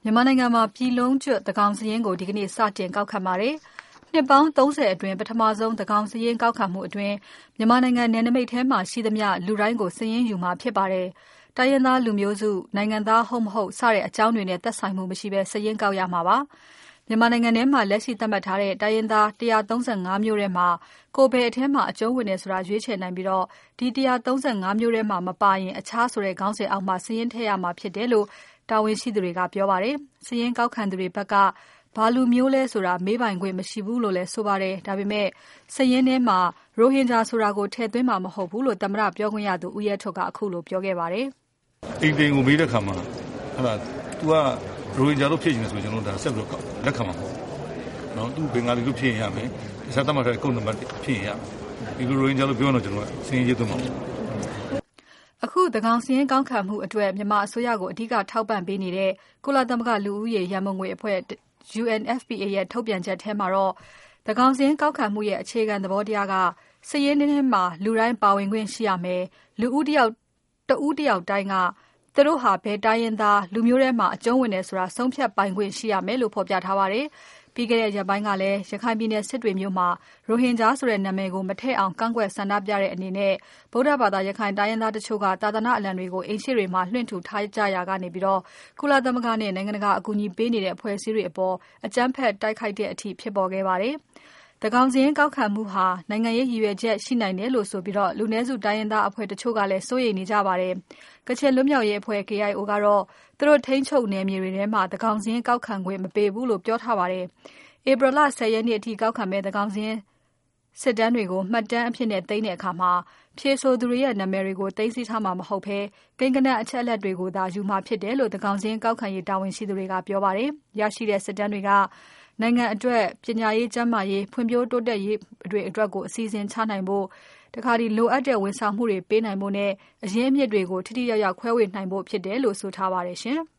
မြန်မာနိုင်ငံမှာပြည်လုံးကျွတ်သန်းခေါင်စာရင်းကိုဒီကနေ့စတင်ကောက်ခံပါတယ်။နှစ်ပေါင်း30အတွင်းပထမဆုံးသန်းခေါင်စာရင်းကောက်ခံမှုအတွင်းမြန်မာနိုင်ငံနယ်နိမိတ်ထဲမှာရှိသမျှလူတိုင်းကိုစာရင်းယူမှာဖြစ်ပါတယ်။တိုင်းရင်းသားလူမျိုးစုနိုင်ငံသားဟုတ်မဟုတ်စတဲ့အကြောင်းတွေနဲ့သက်ဆိုင်မှုမရှိဘဲစာရင်းကောက်ရမှာပါ။မြန်မာနိုင်ငံထဲမှာလက်ရှိသတ်မှတ်ထားတဲ့တိုင်းရင်းသား135မျိုးထဲမှာကိုယ်ဘယ်အထဲမှာအကျုံးဝင်နေဆိုတာရွေးချယ်နိုင်ပြီးတော့ဒီ135မျိုးထဲမှာမပါရင်အခြားဆိုတဲ့ခေါင်းစဉ်အောက်မှာစာရင်းထည့်ရမှာဖြစ်တယ်လို့တာဝန်ရှိသူတွေကပြောပါတယ်။စာရင်းကောက်ခံသူတွေဘက်ကဘာလူမျိုးလဲဆိုတာမေးပိုင်ခွင့်မရှိဘူးလို့လည်းဆိုပါတယ်။ဒါပေမဲ့စာရင်းထဲမှာရိုဟင်ဂျာဆိုတာကိုထည့်သွင်းမှာမဟုတ်ဘူးလို့သမ္မတပြောခွင့်ရသူဦးရဲထွဋ်ကအခုလိုပြောခဲ့ပါတယ်။အိမ်ကိုမေးတဲ့ခါမှာသူကရိုဟင်ဂျာလို့ဖြစ်နေတယ်ဆိုကျွန်တော်တို့ဒါဆက်ပြီးတော့လက်ခံမှာမဟုတ်ဘူး။နော်သူဘင်္ဂါလီလို့ဖြစ်ရင်ရမယ်။ဆက်သတ်မှတ်တဲ့ကုန်းနံပါတ်ဖြစ်ရင်ရ။ဒီလိုရိုဟင်ဂျာလို့ပြောတော့ကျွန်တော်စာရင်းရေးသွင်းမှာပေါ့။အခုသန်းခေါင်စာရင်းကောက်ခံမှုအတွက်မြန်မာအစိုးရကိုအဓိကထောက်ပံ့ပေးနေတဲ့ကုလသမဂ္ဂလူဦးရေရန်ပုံငွေအဖွဲ့ UNFPA ရဲ့ထုတ်ပြန်ချက်ထဲမှာတော့သန်းခေါင်စာရင်းကောက်ခံမှုရဲ့အခြေခံသဘောတရားကစာရင်းထဲမှာလူတိုင်းပါဝင်ခွင့်ရှိရမယ်။လူဦးတယောက်တိုင်းကသူတို့ဟာဘယ်တိုင်းရင်းသားလူမျိုးထဲမှာအကျုံးဝင်တယ်ဆိုတာဆုံးဖြတ်ပိုင်ခွင့်ရှိရမယ်လို့ဖော်ပြထားပါတယ်။ပြီးခဲ့တဲ့ရက်ပိုင်းကလည်းရခိုင်ပြည်နယ်စစ်တွေမြို့မှာရိုဟင်ဂျာဆိုတဲ့နာမည်ကိုမထည့်အောင်ကန့်ကွက်ဆန္ဒပြတဲ့အနေနဲ့ဗုဒ္ဓဘာသာရခိုင်တိုင်းရင်းသားတချို့ကသာသနာအလံတွေကိုအိမ်ရှိတွေမှာလွှင့်ထူထားကြရာကနေပြီးတော့ကုလသမဂ္ဂနဲ့နိုင်ငံတကာအကူအညီပေးနေတဲ့အဖွဲ့အစည်းတွေအပေါ်အကြမ်းဖက်တိုက်ခိုက်တဲ့အထိဖြစ်ပေါ်ခဲ့ပါတယ်။သန်းခေါင်စာရင်းကောက်ခံမှုဟာနိုင်ငံရေးရည်ရွယ်ချက်ရှိနိုင်တယ်လို့ဆိုပြီးတော့လူနည်းစုတိုင်းရင်းသားအဖွဲ့တချို့ကလည်းစိုးရိမ်နေကြပါတယ်။ကချင်လွတ်မြောက်ရေးအဖွဲ့ KIO ကတော့သူတို့ထိန်းချုပ်နယ်မြေတွေထဲမှာသန်းခေါင်စာရင်းကောက်ခံခွင့်မပေးဘူးလို့ပြောထားပါတယ်။ဧပြီလ10ရက်နေ့အထိကောက်ခံမဲ့သန်းခေါင်စာရင်းစစ်တမ်းတွေကိုမှတ်တမ်းအဖြစ်နဲ့သိမ်းတဲ့အခါမှာဖြေဆိုသူတွေရဲ့နာမည်တွေကိုသိမ်းဆည်းထားမှာမဟုတ်ဘဲကိန်းဂဏန်းအချက်အလက်တွေကိုသာယူမှာဖြစ်တယ်လို့သန်းခေါင်စာရင်းကောက်ခံရေးတာဝန်ရှိသူတွေကပြောပါတယ်။ရရှိတဲ့စစ်တမ်းတွေကနိုင်ငံအတွက်ပညာရေးကျန်းမာရေးဖွံ့ဖြိုးတိုးတက်ရေးတွေအတွက်ကိုအစီအစဉ်ချနိုင်ဖို့တခါဒီလိုအပ်တဲ့ဝန်ဆောင်မှုတွေပေးနိုင်ဖို့နဲ့အရင်းအမြစ်တွေကိုထိထိရောက်ရောက်ခွဲဝေနိုင်ဖို့ဖြစ်တယ်လို့ဆိုထားပါတယ်ရှင်။